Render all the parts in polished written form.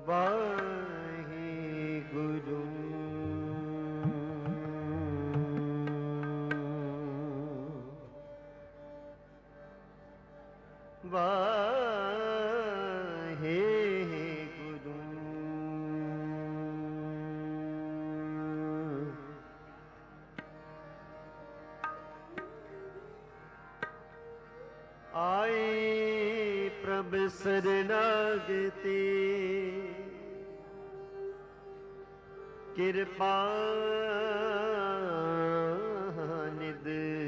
ਵਾਹਿਗੁਰੂ ਵਾਹਿਗੁਰੂ ਆਏ ਪ੍ਰਭ ਸਰਨਾਗਤੀ ਕਿਰਪਾ ਨਿਧ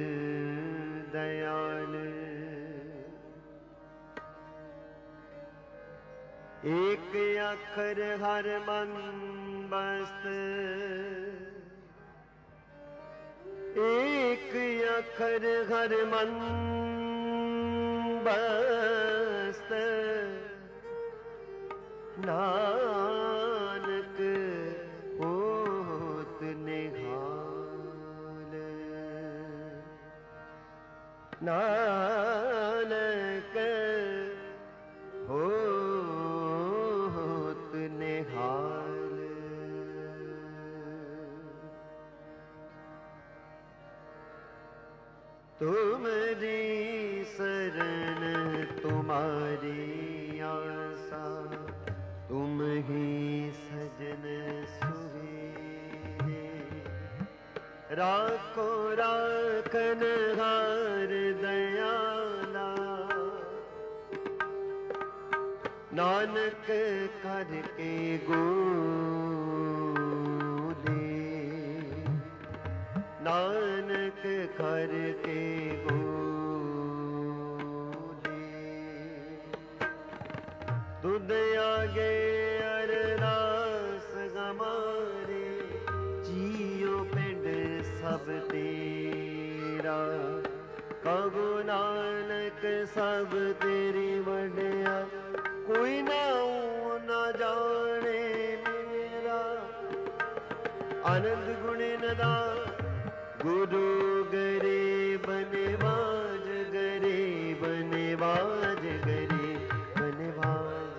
ਦਇਆਲ ਏਕ ਅੱਖਰ ਹਰ ਮਨ ਬਸਤ ਏਕ ਅੱਖਰ ਹਰ ਮਨ ਬਸਤ ਨਾਨਕ ਹੋਤ ਨਿਹਾਲ ਨਾਨਕ ਹੋਤ ਨਿਹਾਲ तुमरी शरण तुम्हारी आसा तुम ही सजन सुहेरे राखो राखन हार दयाला नानक करके गोदे नानक करके गोदे तुद आगे अरदास हमारे जियो पिंड सब तेरा कहो नानक सब तेरी वड्या कोई नाऊ न जाने मेरा आनंद गुण नदान गुरु गरीब निवाज गरीब निवाज गरीब निवाज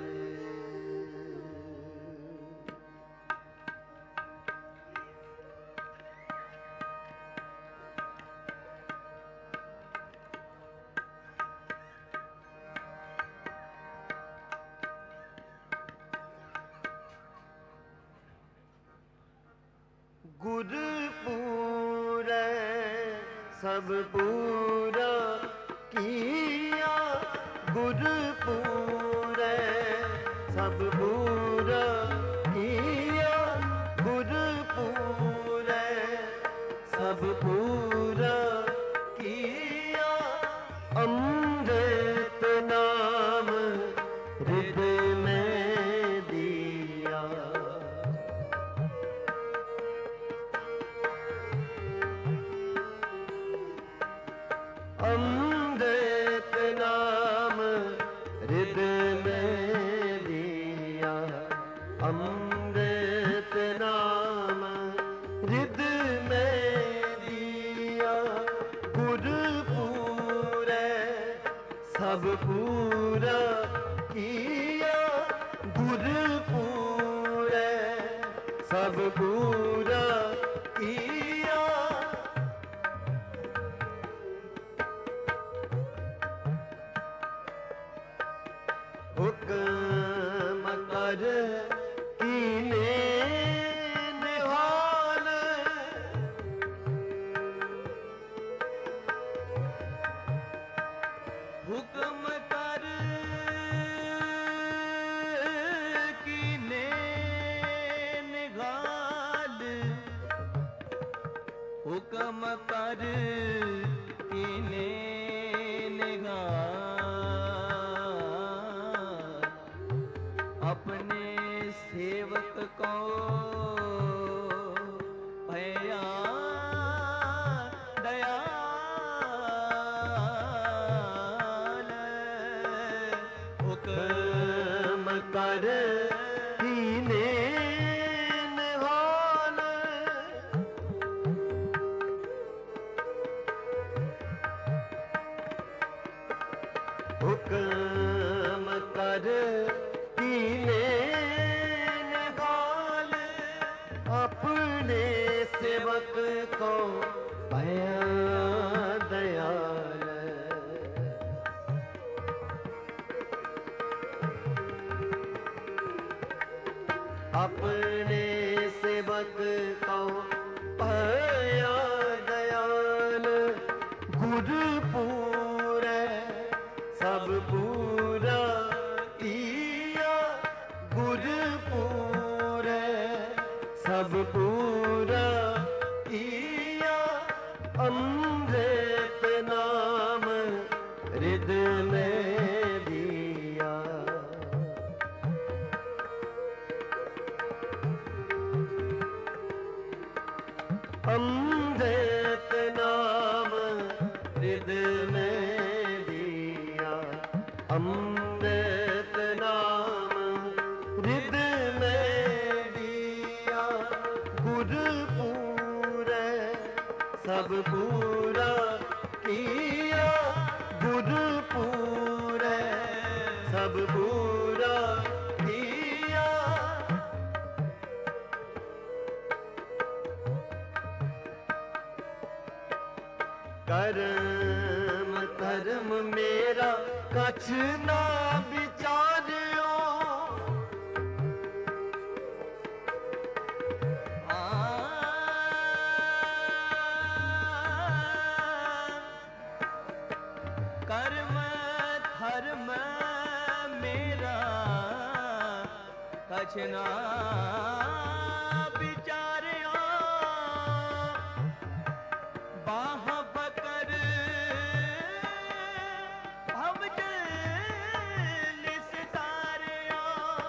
गुर पूरे सब पूरा किया गुर पूरे सब पूरा किया गुर पूरे सब पूरा किया अमृत नाम हृदय में दिया अमृत नाम हृदय में दिया अमृत नाम हृदय में दिया गुर पूरे सब पूरा किया गुर पूरे सब पूरा किया हुक्म कर कीने निहाल हुक्म कर कीने निहाल हुक्म कर कीने निहाल अपने सेवक को भया दयाल हुक्म कर कीने निहाल हुक्म कर कीने अमृत नाम हृदय में दिया। अमृत नाम हृदय में दिया। अमृत नाम हृदय में दिया। गुरु पूरे सब पूरा किया। गुरु पूरे सब पूरा किया। कर्म धर्म मेरा कछ ना विचारियो। कर्म धर्म मेरा कछ ना विचारियो। बाह पकड़ भवजल निस्तारियो।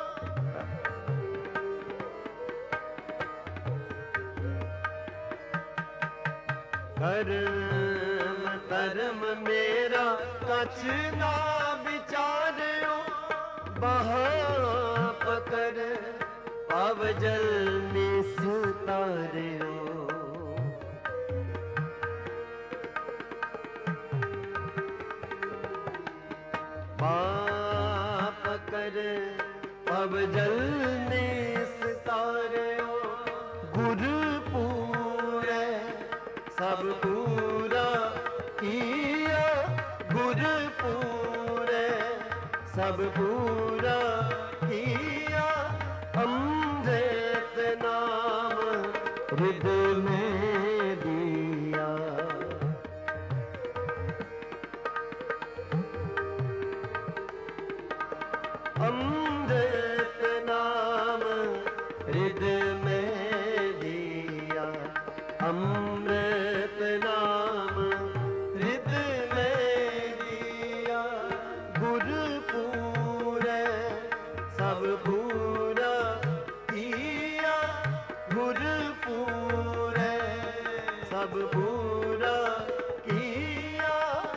कर्म धर्म मेरा कछ ना विचारियो। बाह पकड़ भवजल निस्तारियो। बाप कर अब जल निस्तारियो। गुरु पूरे सब पूरा किया। गुरु पूरे सब पूरा किया। अमृत नाम हृदय में दिया। अमृत नाम हृदय में दिया। अमृत नाम हृदय में दिया। गुरु पूरे सब पूरा किया। गुरु पूरे सब पूरा किया।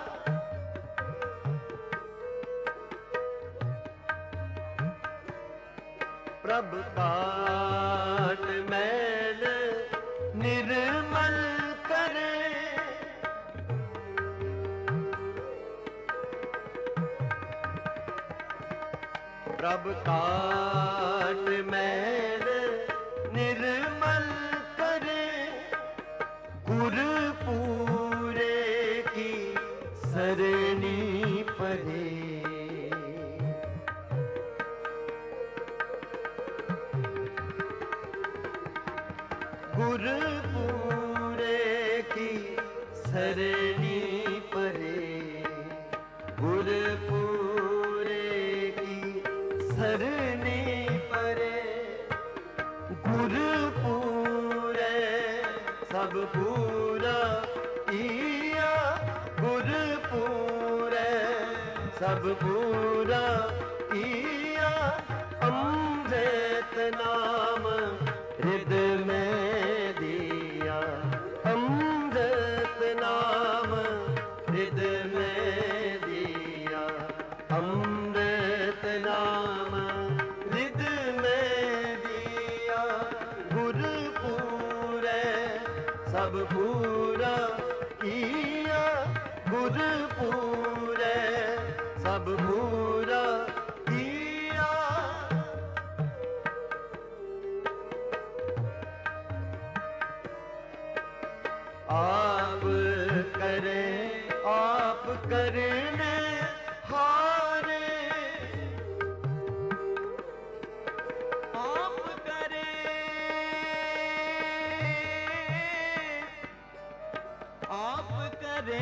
प्रभ काट मैल निर्मल करे। प्रभ काट मैल निर्मल करे। गुरु पूरे की सरणी पढ़े। गुरु पूरे की सरणी पढ़े। गुरु पूरे की सरणी पढ़े। गुरु पूरे सब पूरा किया। गुरु पूरे सब पूरा किया। अमृत नाम हृदय में दिया। अमृत नाम हृदय में दिया। अमृत नाम हृदय में दिया। गुरु पूरे सब पूरा किया। गुरु पूरे सब पूरा किया। आप करे आप करने हारे। आप करे आप करे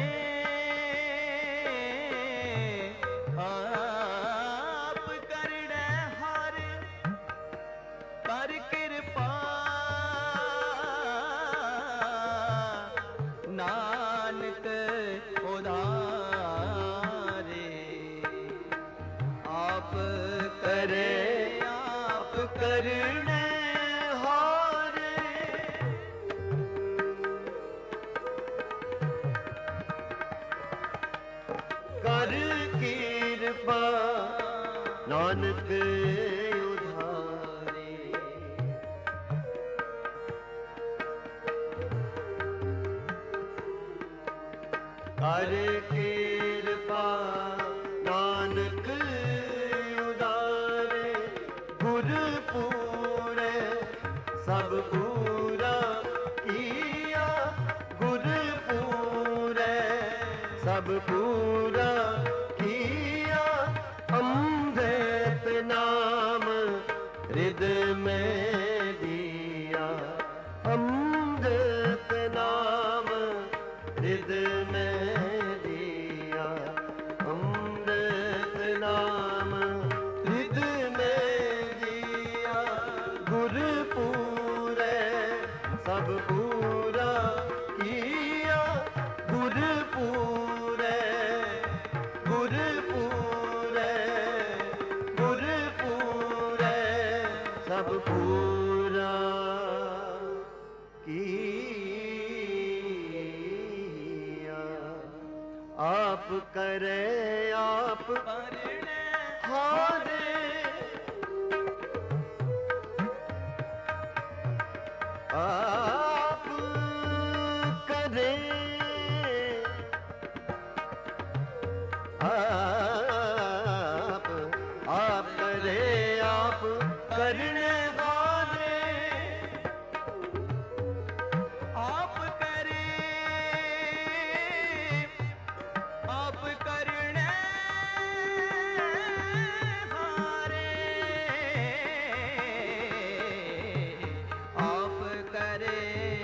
आप करने हारे। कर कृपा ना ਕਿਰਪਾ ਨਾਨਕ ਉਧਾਰੇ। ਕਰ ਕਿਰਪਾ ਨਾਨਕ ਉਧਾਰੇ। ਗੁਰ ਪੂਰੇ ਸਭ ਪੂਰਾ ਕੀਆ। ਗੁਰ ਪੂਰੇ ਸਭ ਪੂਰਾ ਕੀਆ। ਅੰਮ੍ਰਿਤ ਨਾਮ ਰਿਦ ਮੈਂ ਦਿਆ। ਅੰਮ੍ਰਿਤ ਨਾਮ ਰਿਦ ਮੈਂ ਦਿਆ। ਅੰਮ੍ਰਿਤ ਨਾਮ ਰਿਦ ਮੈਂ ਦਿਆ। ਗੁਰ ਪੂਰੇ ਸਭ ਪੂਰਾ ਕੀਆ। ਗੁਰ ਪੂਰੇ ਗੁਰ ਪੂਰੇ ਗੁਰ ਪੂਰੇ ਸਭ ਪੂਰਾ ਕੀਆ। ਆਪ ਕਰੇ ਆਪ ਕਰਨੇ ਹਾਰੇ। ਆਪ ਕਰੇ ਆਪ ਕਰੇ ਆਪ ਕਰਨੇ ਵਾਲੇ। ਆਪ ਕਰੇ ਆਪ ਕਰਨੇ ਹਾਰੇ। ਆਪ ਕਰੇ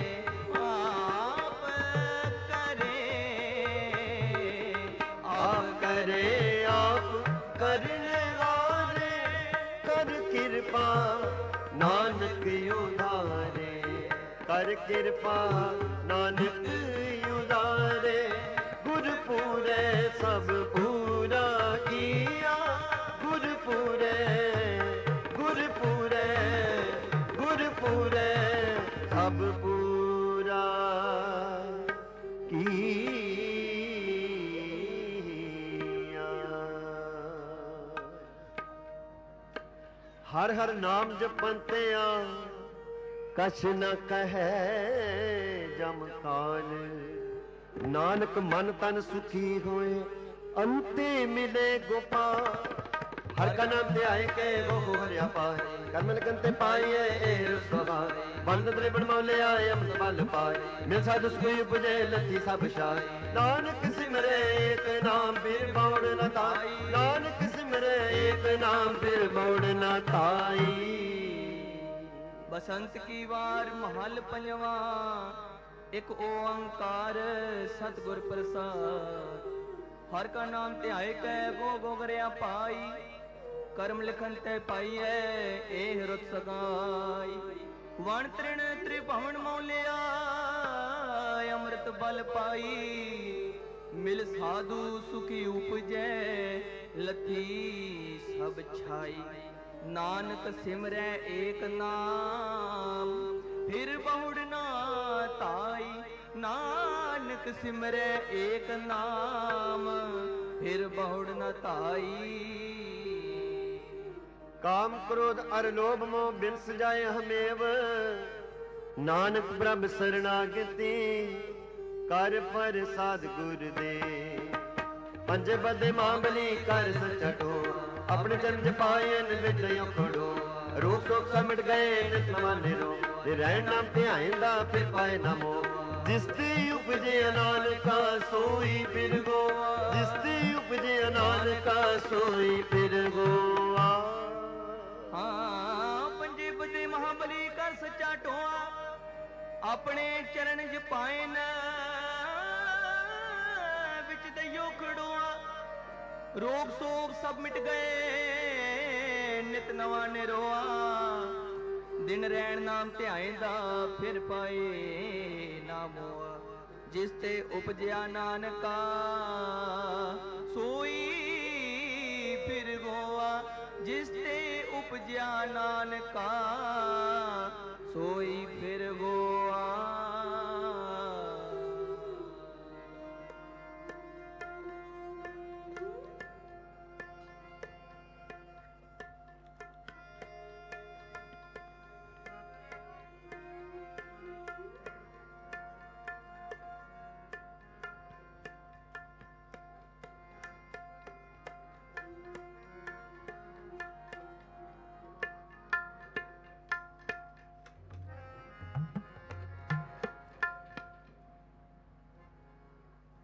ਆਪ ਕਰੇ ਆਪ ਕਰੇ ਆਪ ਕਰਨੇ ਵਾਲੇ। ਕਰ ਕਿਰਪਾ ਨਾਨਕ ਉਧਾਰੇ। ਕਰ ਕਿਰਪਾ ਨਾਨਕ ਉਧਾਰੇ। ਗੁਰ ਪੂਰੇ ਸਭ ਪੂਰਾ ਕੀਆ। ਗੁਰ ਪੂਰੇ ਗੁਰ ਪੂਰੇ ਗੁਰ ਪੂਰੇ ਸਭ ਪੂਰਾ ਕੀਆ। ਹਰ ਹਰ ਨਾਮ ਜਪੰਤਿਆ ਕਛ ਨ ਕਹੈ ਜਮ ਕਾਲ। ਨਾਨਕ ਮਨ ਤਨ ਸੁਖੀ ਹੋਏ ਅੰਤੇ ਮਿਲੇ ਗੋਪਾਲ। ਹਰ ਕਾ ਨਾਮ ਧਿਆਏ ਕੇ ਵੋ ਹਰਿਆ ਪਾਏ। ਕਰਮ ਲਗਨ ਤੇ ਪਾਈਏ ਇਹ ਸੁਭਾਏ। ਬੰਦ ਤ੍ਰਿਵਣ ਮੌਲਿਆ ਅੰਮ੍ਰਿਤ ਬਲ ਪਾਏ। ਮਿਲ ਸਾਧੁ ਸੁਈ ਉਪਜੇ ਲੱਥੀ ਸਭ ਛਾਏ। ਨਾਨਕ ਸਿਮਰੇ ਏਕ ਨਾਮ ਫਿਰ ਬੌੜ ਨ ਤਾਈ। ਨਾਨਕ ਸਿਮਰੇ ਏਕ ਨਾਮ ਫਿਰ ਬੌੜ ਨ ਤਾਈ। ਬਸੰਤ ਕੀ ਵਾਰ ਮਹਲ ਪੰਜਵਾ। ਇੱਕ ਓੰਕਾਰ ਸਤਿਗੁਰ ਪ੍ਰਸਾਦ। ਹਰ ਕਾ ਨਾਮ ਧਿਆਏ ਕੈ ਗੋ ਗੋਗਰਿਆ ਪਾਈ। ਕਰਮ ਲਿਖਨ ਤੇ ਪਾਈਐ ਇਹ ਰੁਤ ਸਗਾਈ। ਵਣ ਤ੍ਰਿਣ ਤ੍ਰਿਭਵਨ ਮੌਲਿਆ ਅੰਮ੍ਰਿਤ ਬਲ ਪਾਈ। ਮਿਲ ਸਾਧੂ ਸੁਖੀ ਉਪਜੈ ਲੱਥੀ ਸਭ ਛਾਈ। ਨਾਨਕ ਸਿਮਰੈ ਏਕ ਨਾਮ ਫਿਰ ਬਹੁੜ ਨਾ ਤਾਈ। ਨਾਨਕ ਸਿਮਰੈ ਏਕ ਨਾਮ ਫਿਰ ਬਹੁੜ ਨਾ ਤਾਈ। ਕਾਮ ਕ੍ਰੋਧ ਅਰ ਲੋਭ ਮੋਹ ਬਿਨਸ ਜਾਏ ਹਮੇਵ। ਨਾਨਕ ਪ੍ਰਭ ਸਰਣਾਗਤੀ ਕਰ ਪ੍ਰਸਾਦ ਗੁਰ ਦੇ। ਪੰਜੇ ਬਦੇ ਮਾਂਬਲੀ ਕਰ ਸਚਟੋ। ਆਪਣੇ ਜਨਮ ਜਪਾਇਨ ਵਿੱਚ ਔਖੜੋ। ਰੋਗ ਸੋਗ ਸਭ ਮਿਟ ਗਏ ਨਿਤ ਨਵਾਨੇ ਰੋ। ਜੇ ਰਹਿਣ ਨਾਮ ਧਿਆਇਂਦਾ ਫਿਰ ਪਾਏ ਨਾ ਮੋਹ। ਜਿਸ ਤੇ ਉਪਜੇ ਨਾਨਕਾ ਸੋਈ ਫਿਰ ਗੋਆ। ਜਿਸ ਤੇ ਉਪਜੇ ਨਾਨਕਾ ਸੋਈ ਫਿਰ ਗੋਆ। ਹਾਂ ਪੰਜੇ ਬਦੇ ਮਹਾਬਲੀ ਕਰ ਸੱਚਾ ਟੋਆ। ਆਪਣੇ ਚਰਨ ਜਪਾਏ ਨ ਵਿੱਚ ਦਈਓ ਖੜੋਆ। ਰੋਗ ਸੋਗ ਸਭ ਮਿਟ ਗਏ ਨਿਤ ਨਵਾਂ ਨਿਰੋਆ। ਦਿਨ ਰਹਿਣ ਨਾਮ ਧਿਆਇਂਦਾ ਫਿਰ ਪਾਏ ਨਾ ਮੋਆ। ਜਿਸ ਤੇ ਉਪਜਿਆ ਨਾਨਕਾ ਸੋਈ ਫਿਰ ਗੋਆ। ਜਿਸ ਤੇ ਉਪਜਿਆ ਨਾਨਕਾ ਸੋਈ ਫਿਰ ਗੋਆ।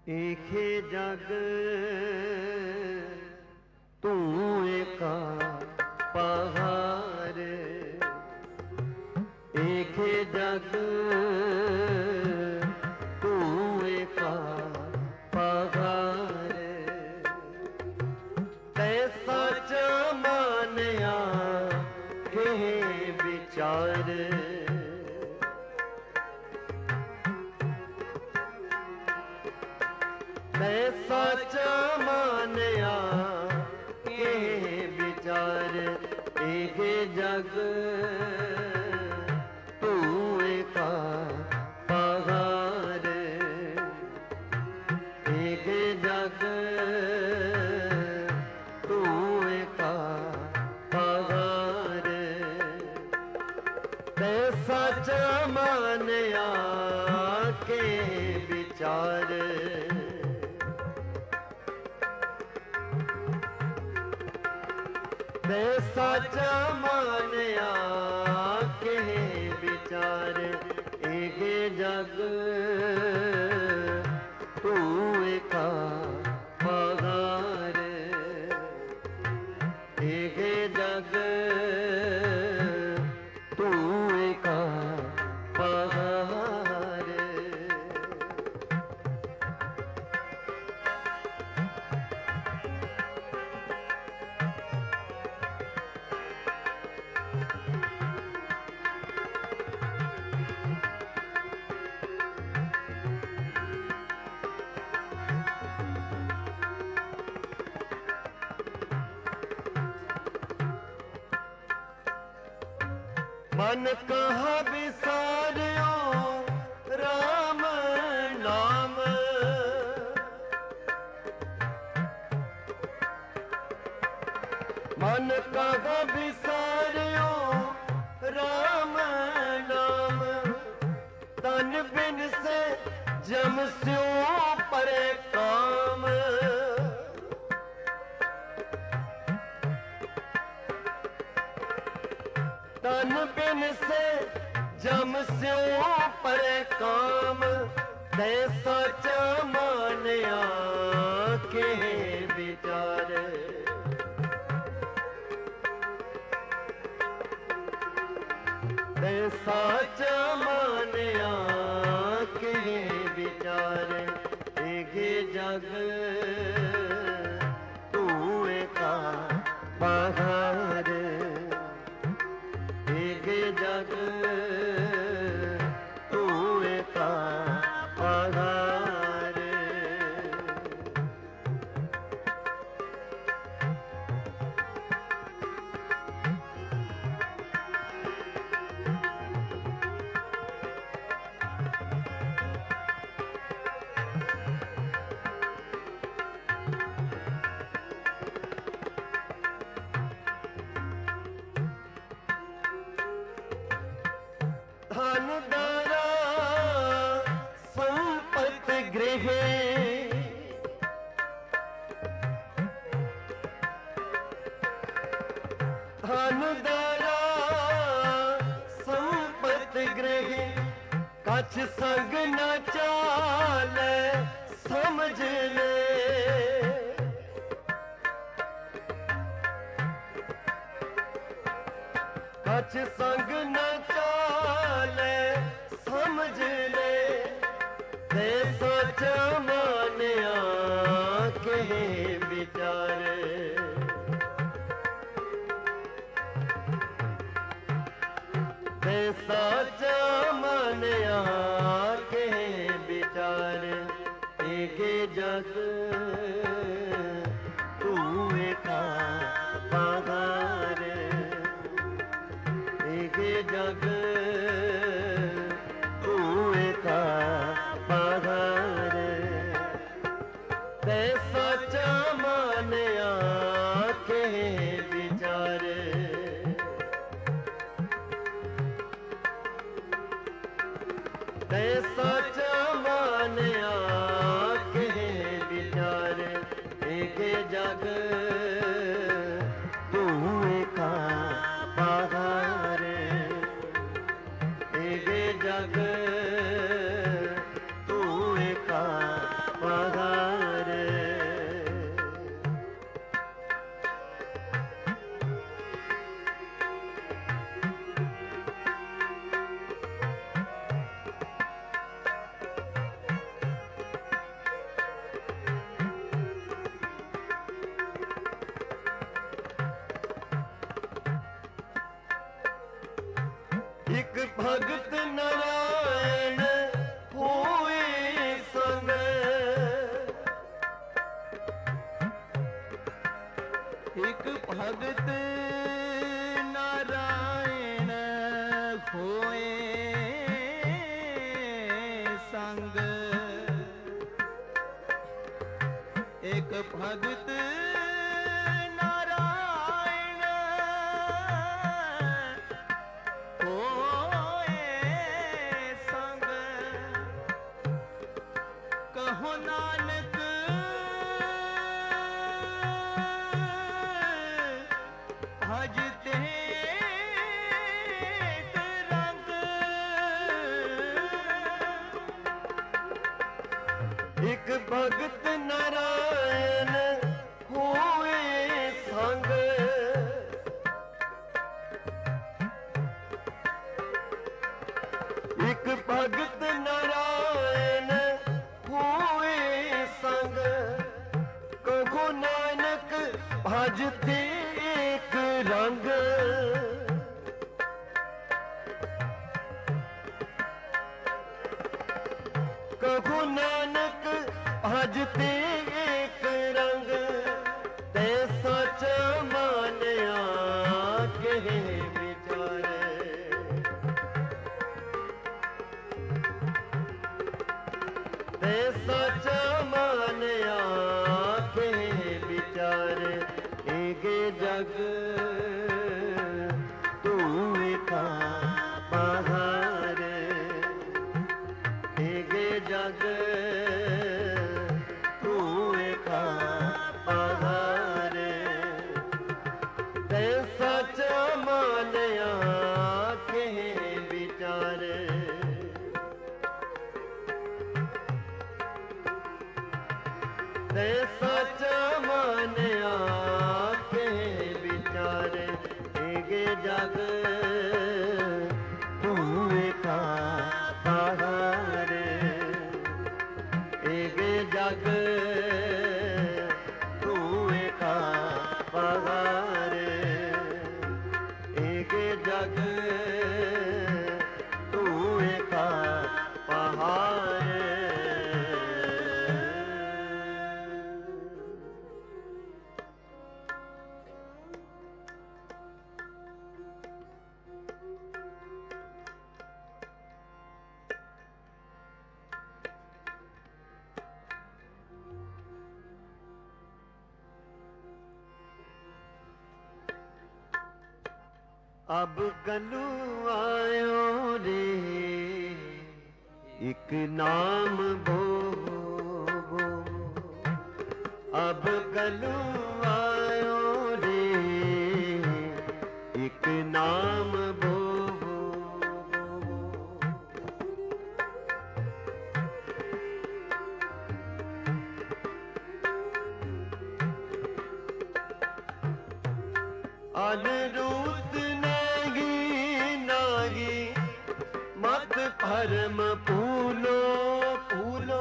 एखे जग तू एका पहाड़, एखे जग तू एका पहाड़, तैसा मानया के विचार, तैसा मानया के विचार, एक जग तू एका पहाड़, एक जग तू एका पहाड़, तैसा मानया के विचार, तैसा मानया के विचार, एक जग तू एका पहाड़, एक जग तू एका पहाड़। मन कहा विसारियो राम नाम, मन कहा विसारियो राम नाम, तन बिन से जम स्यों परे काम, तन बिन से जम स्यों परे काम, तैसा मानया के विचार, तैसा मानया के विचार, एक जग तू एका पहाड़, एक जग तू एका पहाड़, धन दारा संपत्ति गृह, धन दारा संपत्ति गृह, कछ संग न चाले समझ ले, कछ संग न चाले समझ ले, तैसा मानया के विचार, तैसा मानया के विचार, एक जग तू एका पहाड़, एक जग तू एका पहाड़, तैसा मानया के विचार, तैसा मानया के विचार, एक जग भगत नारायण होए संग। एक भगत नारायण होए संग। एक भगत नारायण होए संग। कहो नानक भजते रंग। एक भगत नारायण होए संग। एक भगत नारायण होए संग। कहो नानक भजते एक रंग। कहो नानक भजते एक रंग। ते सच मानया कहे विचारे। ते सच मानया कहे विचारे। एगे जग तू का बाहर। एगे जग तू का बाहर। ते सच मानया कहे विचारे। ते सच मानया कहे विचारे। एगे जग तू का बाहर। एगे जग तू का बाहर। एगे जग तू का बाहर। अब गलू आयो रे एक नाम बो। अब गलू आयो रे एक नाम बो। अनरूत मत भरम पूलो पूलो।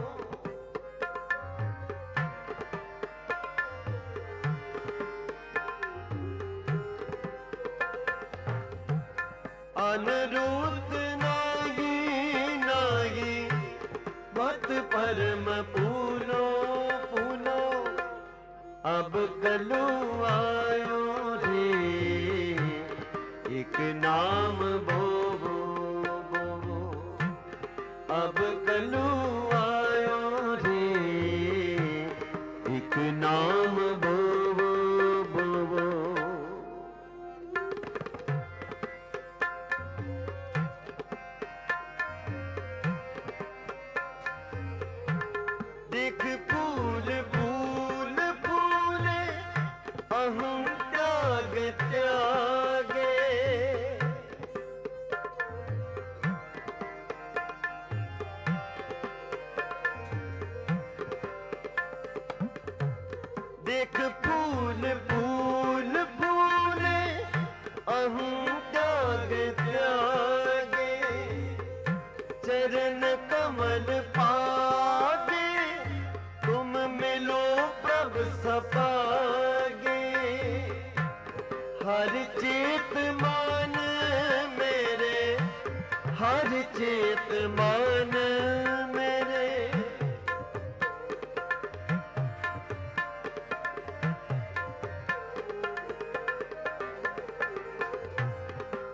अनरूत नागी नागी मत भरम पूलो पूलो। अब गलू आयो रे एक नाम बो। अब गलू आयो रे एक नाम बो बो बो। देख फूल फूल फूले अहं त्याग त्यागे। देख फूल फूल फूले अहं त्याग त्यागे। चरण कमल पागे तुम मिलो प्रभु सपागे। हर चेत मान मेरे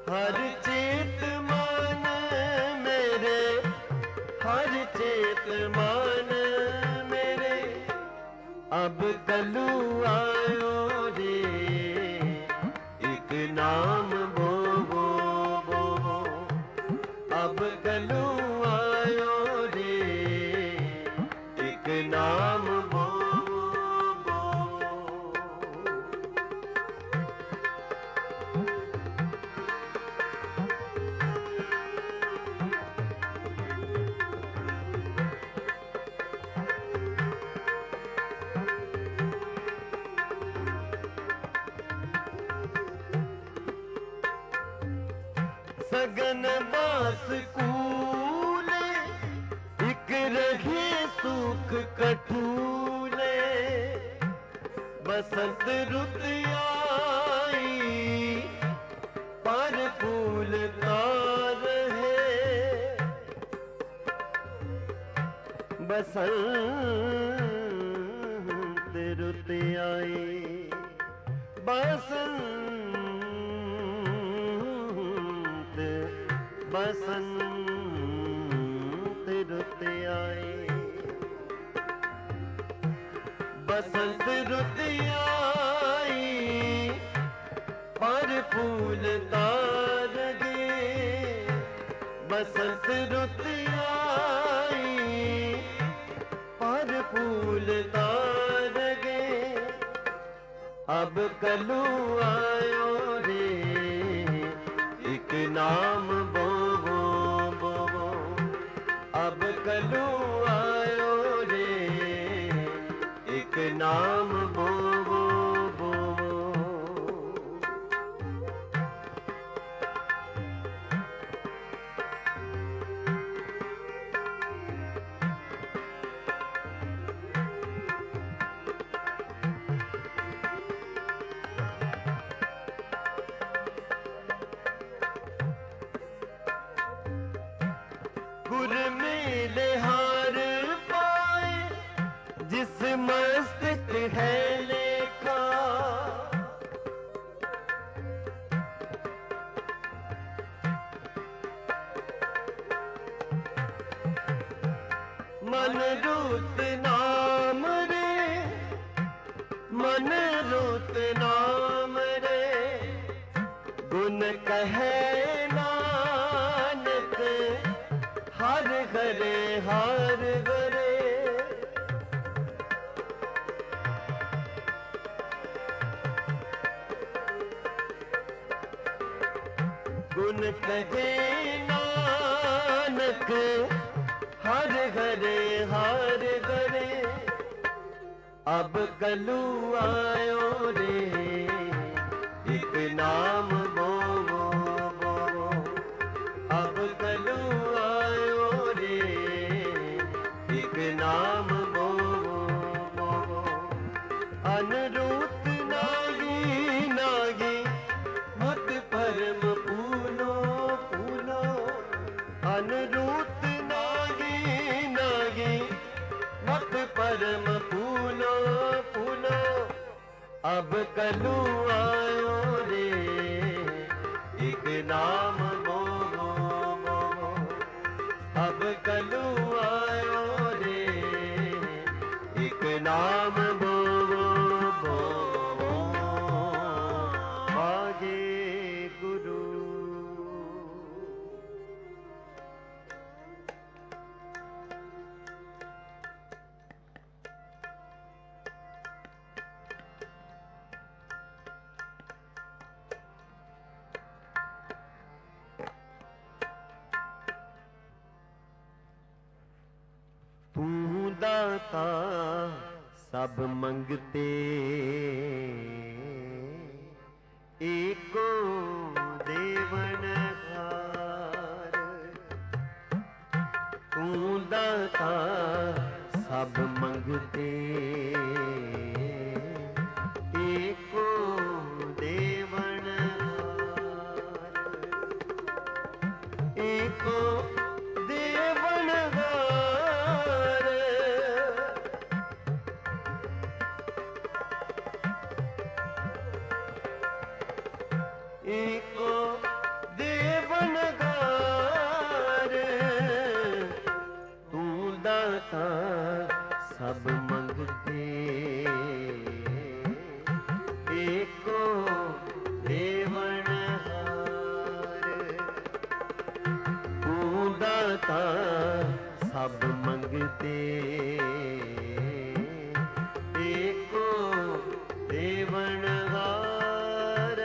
हर चेत मान मेरे, हर चेत मान मेरे, अब कलू आयो रे, एक नाम बोवो बोवो, अब कलू आयो रे, एक नाम बोवो बोवो। सगन बास कूले, इक रहे सुख कठूले, बसंत रुत आई पर फूल तार है, बसंत रुत आई बसंत, बसंत रुत आई, बसंत रुत आई पर फूल तार गे, बसंत रुत आई पर फूल तार गे, अब कलू आयो रे, एक नाम बोवो बोवो, अब कलू आयो रे, एक नाम बोवो बोवो। गुर मेले हार पाए, जिस मस्तक है लेखा, मन रूत नाम रे, मन रूत नाम रे, गुण कहे नानक, हर घरे हर घरे, गुण कहे नानक, हर घरे हर घरे, अब कलू आयो रे, एक नाम बोवो बोवो, अब कलू आयो रे, एक नाम बोवो बोवो, अनरूत नागी नागी, मत परम पूनो पूनो, अनरूत नागी नागी, मत परम पूनो पूनो, अब कलू आयो रे, एक नाम बोवो बोवो, अब कलू आयो रे, एक नाम बोवो बोवो, आगे गुरु। तू दाता सब मंगते, एको देवन हार, तू दाता सब मंगते, एको देवन हार, एको देवन हार, एको ਸਭ ਮੰਗਤੇ ਏਕੋ ਦੇਵਨ ਹਾਰ। ਤੂੰ ਦਾਤਾ ਸਭ ਮੰਗਤੇ ਏਕੋ ਦੇਵਨ ਹਾਰ।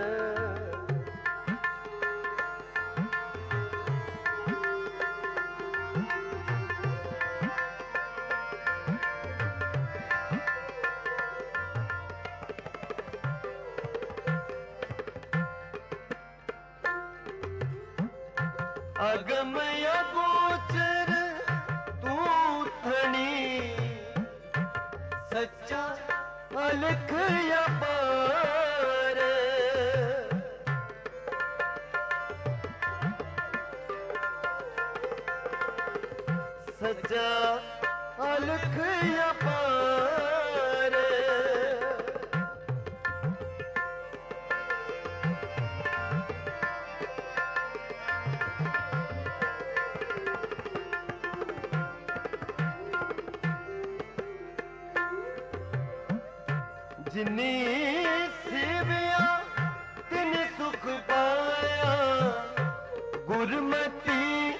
ਅਗਮ ਅਗੋਚਰ ਤੂੰ ਧਣੀ, ਸੱਚਾ ਅਲਖ ਅਪਾਰ। ਸੱਚਾ ਅਲਖ ਅਪਾਰ। ਜਿਨੀ ਸੇਵਿਆ ਤਿਨ ਸੁਖ ਪਾਇਆ, ਗੁਰਮਤੀ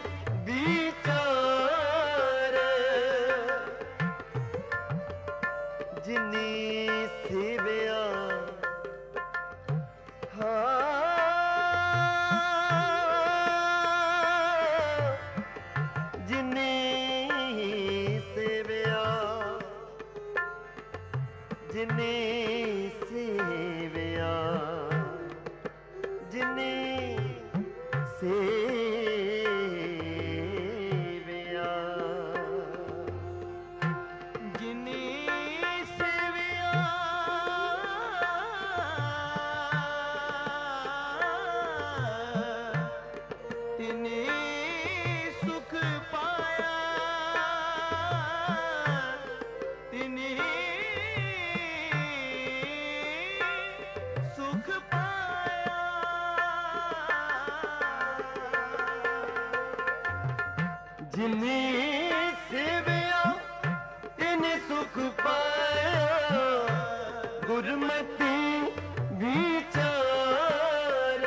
ਵਿਚਾਰ। ਜਿਨੀ ਸੇਵਿਆ ਜਿਨੀ ਸੇਵਿਆ ਜਿਨੀ ਸੇਵਿਆ ਜਿਨੀ ਸੇਵਿਆ ਜਿਨੀ ਸੇਵਿਆ ਤਿਨੀ ਸੁਖ ਪਾਇਆ। ਤਿਨੀ ਸੁਖ ਪਾਇਆ। ਜਿਨੀ ਸੇਵਿਆ ਤਿਨ ਸੁਖ ਪਾਇਆ, ਗੁਰਮਤੀ ਵਿਚਾਰ।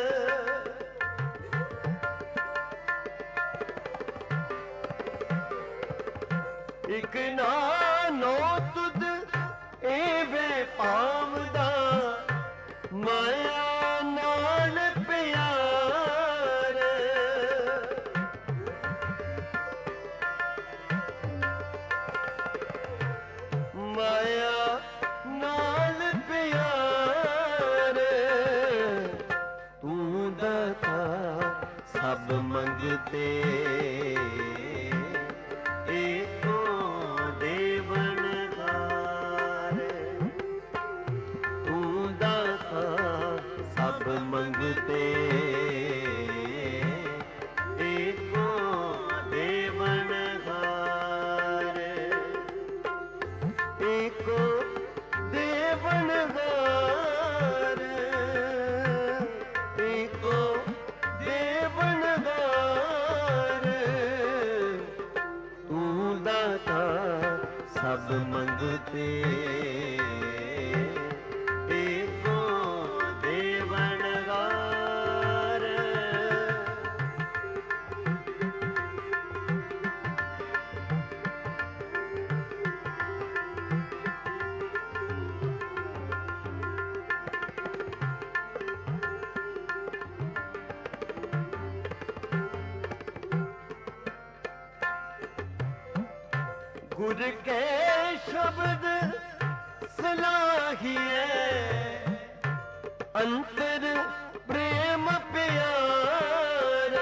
ਇਕ ਨਾਨੋ ਤੁਧ ਏਵੇਂ ਪਾਵਦਾ, ਮਾਇਆ ਨਾਲ ਪਿਆਰ। ਮਾਇਆ ਨਾਲ ਪਿਆਰ। ਤੂੰ ਦਾਤਾ ਸਭ ਮੰਗਤੇ ਏਕੋ ਦੇਵਨ ਹਾਰ। ਤੂੰ ਦਾਤਾ ਸਭ ਮੰਗਤੇ ਏਕੋ ਦੇਵਨ ਹਾਰ। ਏਕੋ ਦੇਵਨ ਹਾਰ। ਏਕੋ ਦੇਵਨ ਹਾਰ। ਤੂੰ ਦਾਤਾ ਸਭ ਮੰਗਤੇ ਏਕੋ ਦੇਵਨ ਹਾਰ। ਗੁਰ ਕੇ ਸ਼ਬਦ ਸਲਾਹੀਏ, ਅੰਤਰ ਪ੍ਰੇਮ ਪਿਆਰ।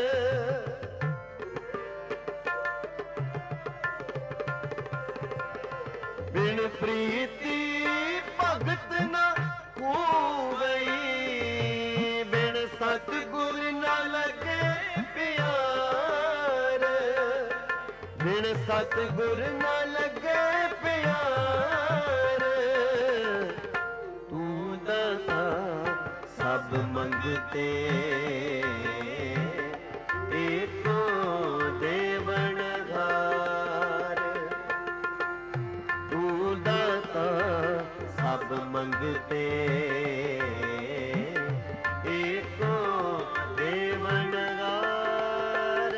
ਬਿਨ ਪ੍ਰੀਤੀ ਭਗਤ ਨ ਹੋਵਈ, ਬਿਨ ਸਤਿਗੁਰ ਨ ਲਗੇ ਪਿਆਰ। ਬਿਨ ਸਤਿਗੁਰ ਨ ਲਗੇ ਪਿਆਰ। ਤੂੰ ਦਾਤਾ ਸਭ ਮੰਗਤੇ ਏਕੋ ਦੇਵਨ ਹਾਰ। सब मंगते एको देवनगार।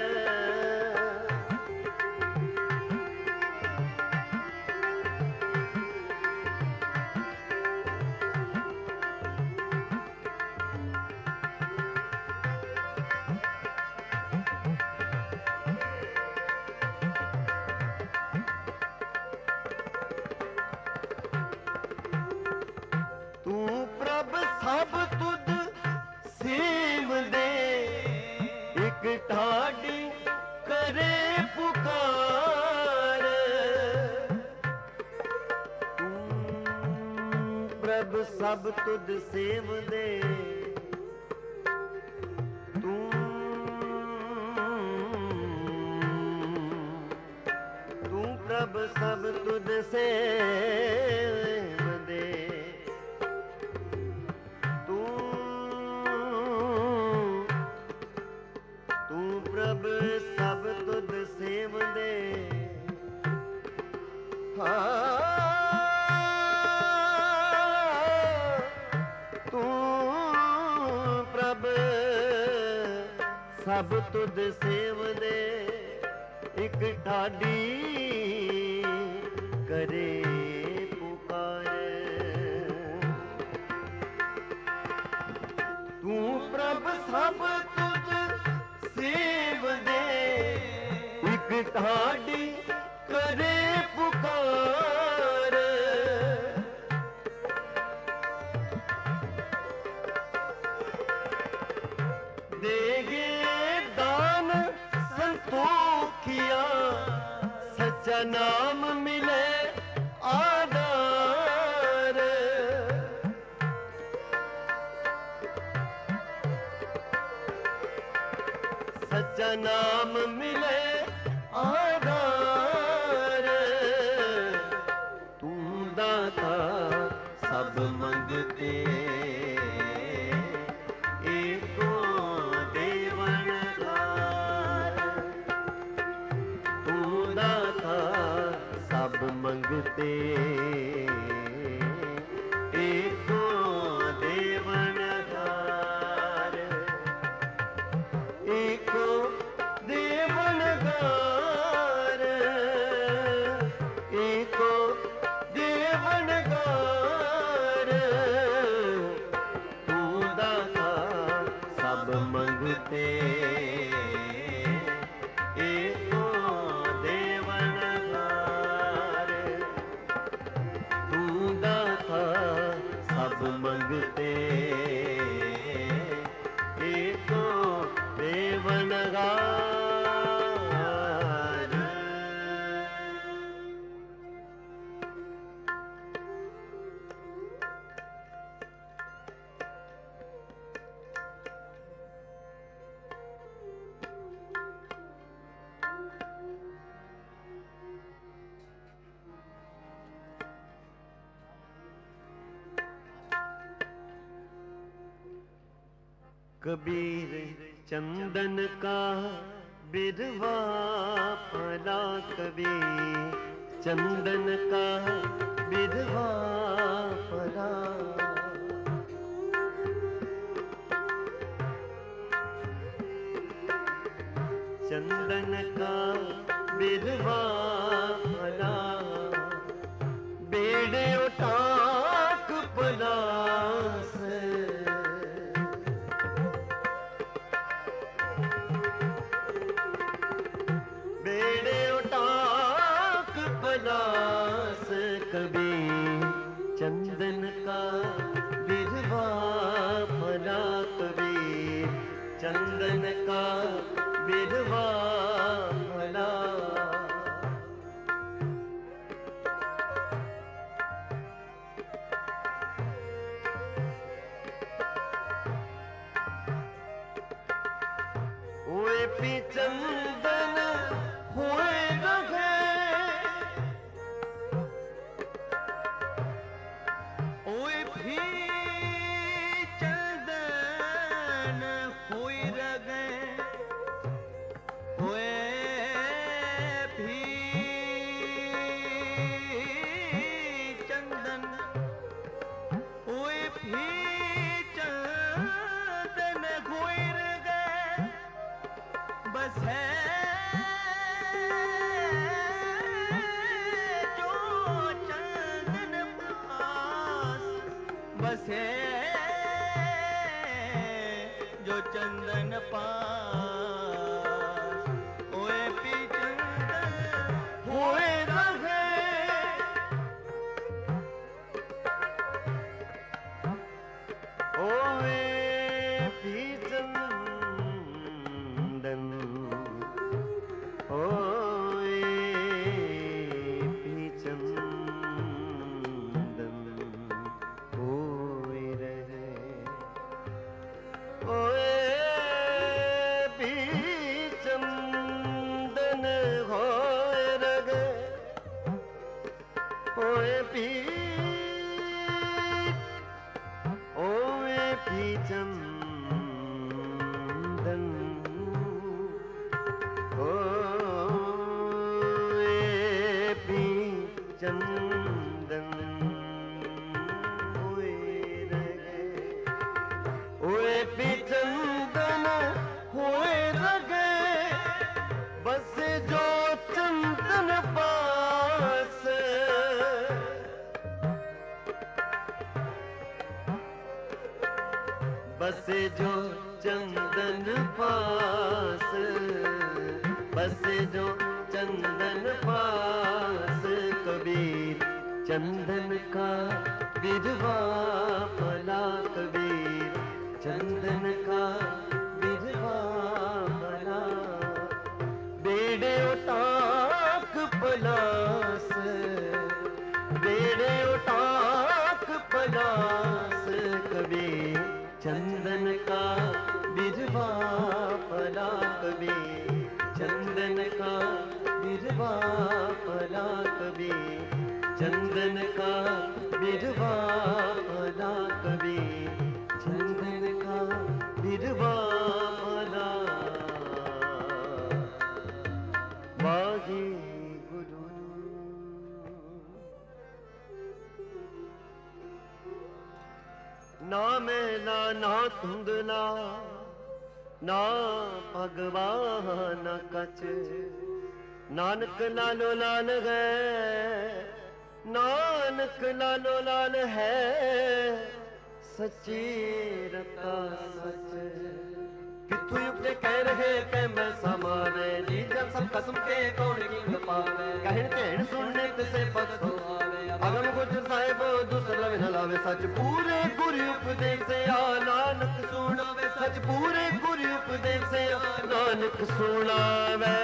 तू प्रभ सब तुद सेव दे, एक ठाडी करे पुकार। तू प्रभ सब तुद सेव दे, तू प्रभ सब तुद सेव दे। तू प्रभ सब तुद सेव दे। तू प्रभ सब तुद सेव दे, एक ठाडी करे पुकार। तू प्रभ सब तुद सेव दे, एक ठाडी करे पुकार। देगे दान संतोखिया, सच्चा नाम मिले आधार। सच्चा नाम मिले आधार। तू दाता सब मंगते एको देवनगार। तू दाता सब मंगते एको देवनगार। एको देवनगार, एको देवनगार। तू दाता सब मंगते एको देवनगार। तू दाता सब मंगते एको देवनगार। कबीर चंदन का बिरवा फला, कबीर चंदन का बिरवा फला। चंदन का बिरवा फला, बेड़े उठाक पलास। बेड़े उठाक पलास, कबीर चंदन का बिरवा फला। कबीर चंदन का बिरवा फला। ओए पी चंदन हुए रहे, ओए भी चंदन हुई रगे, ओए भी बसे जो चंदन पास, ओए पी चंदन होए रहे, ओए पी चंदन, ओए पी चंदन होए रहे, ओए पी चंदन होए रहे, ओए पी, ओए पी चंदन, ओए पी चंदन होए रहे, ओए पी चंदन होए रहे, बस जो चंदन पास, बस जो चंदन पास, बस जो चंदन पास, कबीर चंदन का विधवा भला, कबीर चंदन का विधवा भला, बेड़े उठाक पलास, बेड़े उठाक पलास, कबीर चंदन का विधवा भला, कबीर चंदन का विधवा भला, कबीर चंदन का विधवा भला, कबीर चंदन का विधवा भला। वाहे गुरु। ना मैला ना धुंधला, ना भगवान कच, नानक लालो लाल है, नानक लालो लाल है, सच्ची रता सच। किथु उपजे कह रहे कै मैं समावे, जी जब सब कसम के कौन कीमत पावे, कहन कहन सुनने से पक्ष हो आवे, अगम गुजर साहिब दूसर लवे न लावे, सच पूरे गुरु उपदेश से आ, नानक सुनावे, सच पूरे गुरु उपदेश से आ, नानक सुनावे।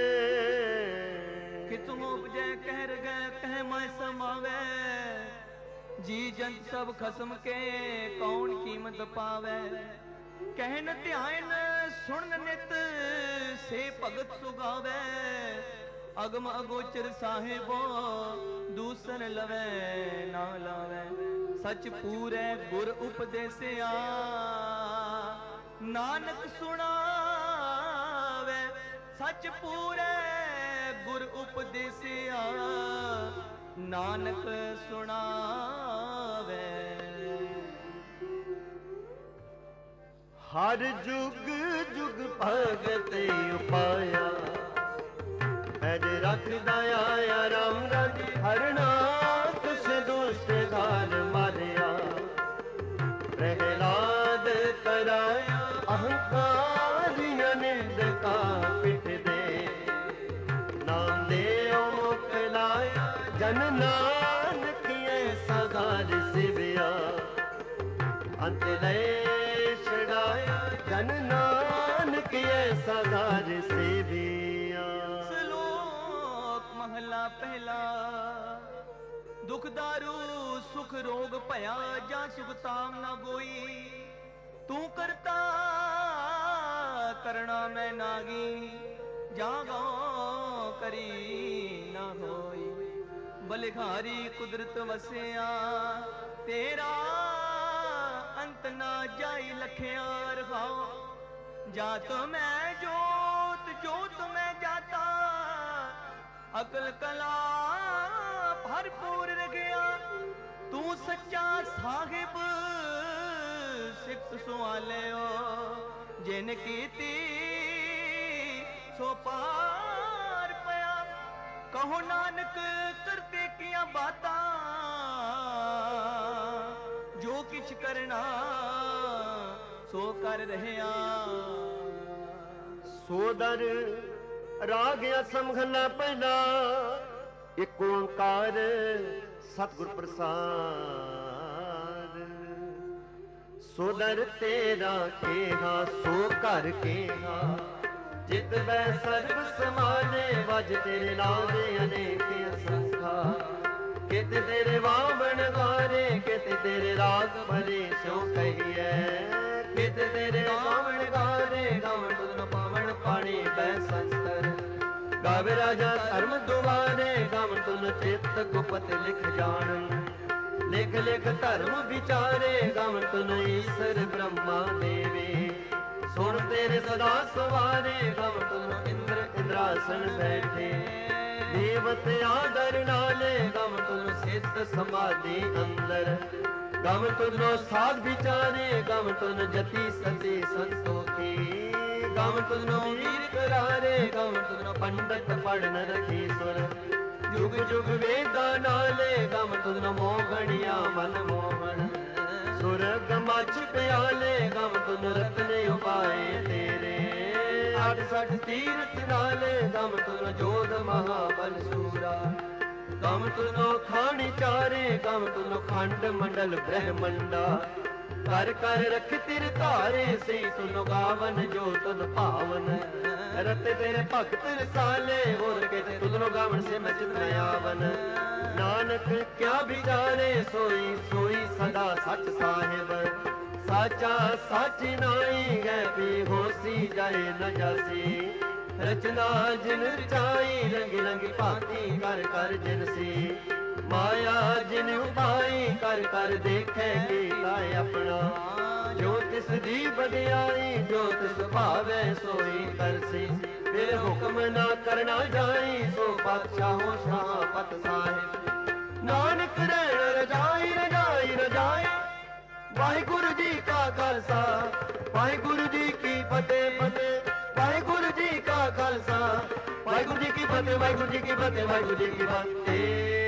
किथु उपजे कह गए कह मैं समावे, जी जंत सब खसम के कौन कीमत पावे, कहन ध्यान सुन नित से भगत सुगावे, अगम अगोचर साहिबो दूसर लवे ना लावे, सच पूरे गुर उपदेसिया नानक सुनावे, सच पूरे गुर उपदेसिया नानक सुनावे। हर जुग जुग भगत उपाया, अज रखदा आया राम राज, हर नाथ से दुष्ट घाल मारिया, प्रहलाद कराया अहंकारिया निंदका पिठ दे, नाम दे मोकलाया जन नानक ऐसा गाल सिविया, अंत ले छड़ाया जन नानक ऐसा गाल सिविया। श्लोक महला पहला, दुख दारू सुख रोग भया, जा सुख ताम ना गोई, तू करता करना मैं नागी, जागो करी ना होई, बलिहारी कुदरत वसिया, तेरा अंत ना जाई लखिया रखाओ, जात मैं जोत जोत मैं जाता, अकल कला भरपूर गया, तू सच्चा साहिब सिख सुआले हो, जिन कीती सो पार पया, कहो नानक करते किया बाता, जो किछ ਕਿਛ ਕਰਨਾ ਸੋ ਕਰ ਰਹਿਆ। ਸੋ ਦਰ ਰਾਗ ਅਸਮਘਨਾ ਪਹਿਲਾ, ਇੱਕ ਓੰਕਾਰ ਸਤਿਗੁਰ ਪ੍ਰਸਾਦ। ਸੋ ਦਰ ਤੇਰਾ ਕੇਹਾ ਸੋ ਘਰ ਕੇਹਾ, ਜਿਤ ਬੈ ਸਰਬ ਸਮਾਨੇ ਵਜ ਤੇਰੇ ਨਾਮ ਦੇ ਅਨੇਕ ਅਸੰਖਾ। ਕਿਤ ਤੇਰੇ ਵਾਵਣ ਗਾਰੇ, ਕਿਤ ਤੇਰੇ ਰਾਗ ਭਰੇ ਸਿਉ ਕਹੀਐ। ਕਿਤ ਤੇਰੇ ਵਾਵਣ ਗਾਰੇ, ਗਾਵਣ ਤੁਧ ਨ ਪਾਵਣ ਪਾਣੀ ਬੈ ਸੰਸਤਰ। ਗਾਵੇ ਰਾਜਾ ਧਰਮ ਦੁਆਰੇ, ਗਾਵਣ ਤੁਨ ਚਿਤ ਗੁਪਤ ਲਿਖ ਜਾਣ। ਲਿਖ ਲਿਖ ਧਰਮ ਵਿਚਾਰੇ, ਗਾਵਣ ਤੁਨ ਈਸਰ ਬ੍ਰਹਮਾ ਦੇਵੇ। ਸੁਣ ਤੇਰੇ ਸਦਾ ਸਵਾਰੇ, ਗਾਵਣ ਤੁਨ ਇੰਦਰ ਇੰਦਰਾਸਨ ਬੈਠੇ। ਦੇਵਤ ਆਦਰ ਨਾਲੇ, ਗਾਵਣ ਤੁਨ ਸਿੱਧ ਸਮਾਧੀ ਅੰਦਰ। ਗਾਵਣ ਤੁਧਨੋ ਸਾਧ ਵਿਚਾਰੇ, ਗਾਵਣ ਤੁਨ ਜਤੀ ਸਤੀ ਸੰਤੋਖੀ। ਗਾਵਣ ਤੁਧਨੋ ਵੀਰ ਕਰਾਰੇ, ਗਾਵਣ ਤੁਧਨੋ ਪੰਡਤ ਪੜਨ ਰਖੀ ਸੁਰ। ਜੁਗ ਜੁਗ ਵੇਦਾ ਨਾਲੇ, ਗਾਵਣ ਤੁਧਨੋ ਮੋਹਣਿਆ ਮਨ ਮੋਹਣ। ਸੁਰਗ ਮਛ ਪਿਆਲੇ, ਗਾਵਣ ਤੁਨ ਰਤਨ ਉਪਾਏ ਤੇਰੇ। 68 ਤੀਰਥ ਨਾਲੇ, ਗਾਵਣ ਤੁਨ ਜੋਧ ਮਹਾਬਲ ਸੂਰਾ। ਗਾਵਣ ਤੁਨੋ ਖਾਣੀ ਚਾਰੇ, ਗਾਵਣ ਤੁਨੋ ਖੰਡ ਮੰਡਲ ਬ੍ਰਹਮੰਡਾ। ਕਰ ਕਰ ਰਖ ਤਿਰ ਧਾਰੇ, ਸਈ ਤੁਨੋ ਗਾਵਨ ਜੋ ਤੁਨ ਭਾਵਨ। ਰਤੇ ਤੇਰੇ ਭਗਤ ਰਸਾਲੇ, ਹੋਰ ਕਿਤੇ ਤੁਧਨੋ ਗਾਵਣ ਸੇ ਮੈਂ ਚਿਤ ਨ ਆਵਨ। ਨਾਨਕ ਕਿਆ ਵਿਚਾਰੇ, ਸੋਈ ਸੋਈ ਸਦਾ ਸੱਚ ਸਾਹਿਬ। ਸਾਚਾ ਸੱਚ ਨਾਈ ਗੈ ਪੀ ਹੋਸੀ ਜਾਏ ਨ ਜਾਸੀ। ਰਚਨਾ ਜਿਨ ਰਚਾਈ, ਰੰਗ ਰੰਗ ਭਾਂਤੀ ਕਰ ਕਰ ਜਿਨਸੀ। ਮਾਇਆ ਜਿਨ ਉਪਾਈ, ਕਰ ਕਰ ਦੇਖੈ ਕੀਲਾ ਆਪਣਾ। ਜੋ ਤਿਸ ਦੀ ਵਡਿਆਈ, ਜੋ ਤਿਸ ਭਾਵੈ ਸੋਈ ਕਰਸੀ। ਫਿਰ ਹੁਕਮ ਨਾ ਕਰਨਾ ਜਾਈ, ਸੋ ਪਾਤਸ਼ਾਹੋ ਸ਼ਾਹ ਪਤ ਸਾਹਿਬ। ਨਾਨਕ ਰਹਿਣ ਰਜਾਈ ਰਜਾਈ ਰਜਾਈ। ਵਾਹਿਗੁਰੂ ਜੀ ਕਾ ਖਾਲਸਾ, ਵਾਹਿਗੁਰੂ ਜੀ ਕੀ ਫਤਿਹ ਫਤਿਹ। ਵਾਹਿਗੁਰੂ ਜੀ ਕਾ ਖਾਲਸਾ, ਵਾਹਿਗੁਰੂ ਜੀ ਕੀ ਫਤਿਹ, ਵਾਹਿਗੁਰੂ ਜੀ ਕੀ ਫਤਿਹ, ਵਾਹਿਗੁਰੂ ਜੀ ਕੀ ਫਤਿਹ।